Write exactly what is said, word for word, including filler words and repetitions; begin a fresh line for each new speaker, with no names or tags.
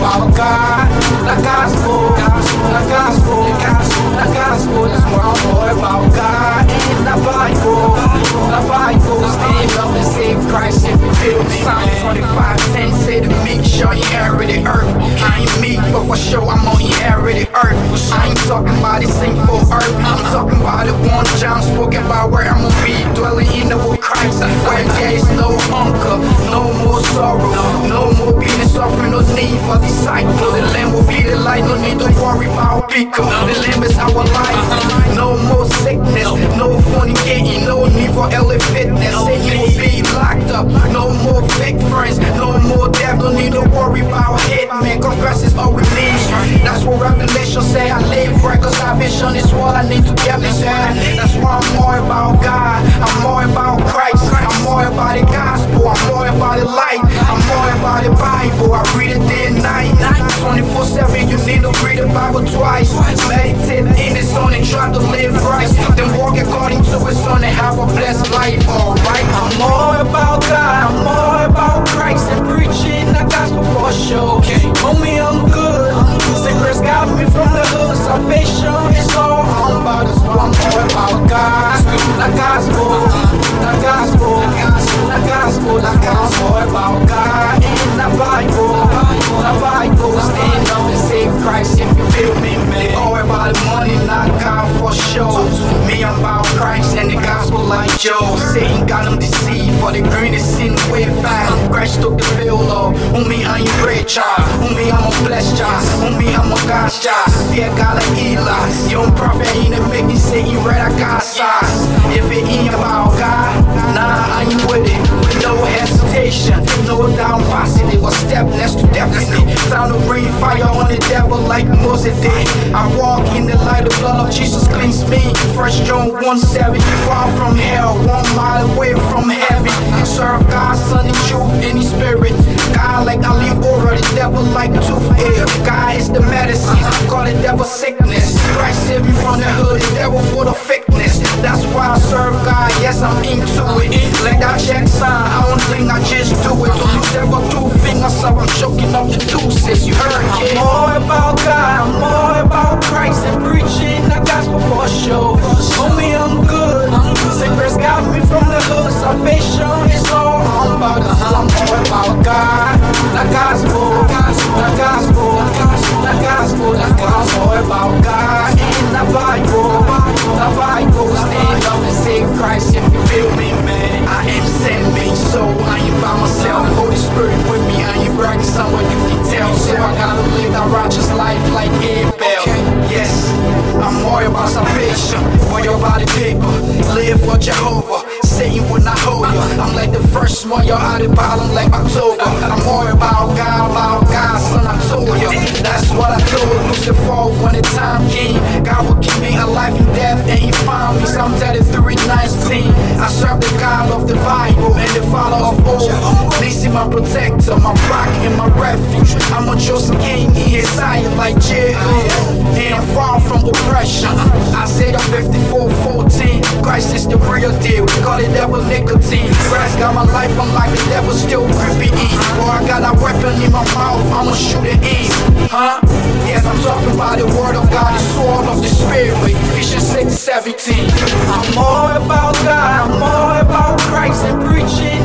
about God, the gospel, the gospel, the gospel. That's what I'm more about God and the Bible, the Bible. Stand up and save Christ if you feel me. Psalm twenty-five ten say to me, sure you inherited earth. I ain't me, but for sure I'm on inherited earth. I ain't talking about this sinful earth. I'm talking about the one John spoke about where I'm gonna be dwelling in the with Christ, where there is no hunger, no more sorrow, no more being suffering, no need for disciple. The Lamb will be the light, no need to worry about people. The Lamb is our life, no more sickness, no fornicating, no need for early fitness. Satan will be locked up, no more fake friends, no more death, no need to worry about hate, man, cause grace is all we need. That's what Revelation say, I live right, cause salvation is what I need to get me there. That's why I'm more about God, I'm more about Christ, I'm more about the gospel, I'm more about the light, I'm more about the Bible. I read it day and night, twenty-four seven, you need to read the Bible twice. Meditate in His Son and try to live right, then walk according to His Son and have a blessed life, alright. I'm more about God, I'm more about Christ and preaching the gospel for sure. Homie, I'm good, secrets got me from the hood, salvation is all I'm about. That's what I'm more about God, the gospel, the gospel, the gospel, the gospel. More about God and the Bible, the Bible. Stand up and save Christ if you feel me, man. All about the money, not God for sure. Me, I'm about Christ and the gospel like Joe. Satan got him deceived for the greatest sin way fast. Christ took the veil off. On me, I'm your great child. On me, I'm a blessed child. On me, I'm a God's child. Fear God like Eli. Young prophet ain't a make me say you right, I got size. If it ain't about God, nah, I ain't with it. No hesitation, no doubt positive. A step next to definitely. Time to breathe fire on the devil like Moses did. I walk in the light, the blood of Jesus cleans me. First John one seven, far from hell, one mile away from heaven. Serve God, Son, and truth, in His spirit. God like Ali Ora, the devil like toothache. God is the medicine, call the devil sickness. Christ saved me from the hood, the devil for the thickness. That's why I serve God, yes I'm into it. Like that check sign, I don't think I just do it. To lose ever two fingers, so I'm choking up the deuces. You heard, kid? I'm more about God, I'm more about Christ and preaching the gospel for sure. Homie, I'm good, secrets got me from the hood, salvation is all I'm about. I'm more about God, the gospel, the gospel, the gospel, the gospel. More about God and the Bible, the Bible. Stand up and save Christ if you feel me, man. I am sent me, so I ain't by myself. Holy Spirit with me, I ain't bragging, someone you can tell. So I gotta live that righteous life like Abel. Yes, I'm more about salvation, for your body paper. Live for Jehovah, Satan will not hold you. I'm like the first one, you're out of bottom like October. I'm more about God, about God, son, I told you. That's what I told Lucifer when the time came. God will give me a life in death and He found me. Psalm thirty-three nineteen. I serve the God of the Bible and the Father of all. Nisi my protector, my rock and my refuge. I'm a chosen king in His sight like Jehu. And I'm far from oppression. Isaiah fifty-four fourteen. Christ is the real deal. Call the devil nicotine. Christ got my life, I'm like the devil still gripping in. Or I got a weapon in my mouth, I'ma shoot it in. Huh? Yes, I'm talking about the word of God, the sword of the spirit. Ephesians six seventeen. I'm more about God, I'm more about Christ and preaching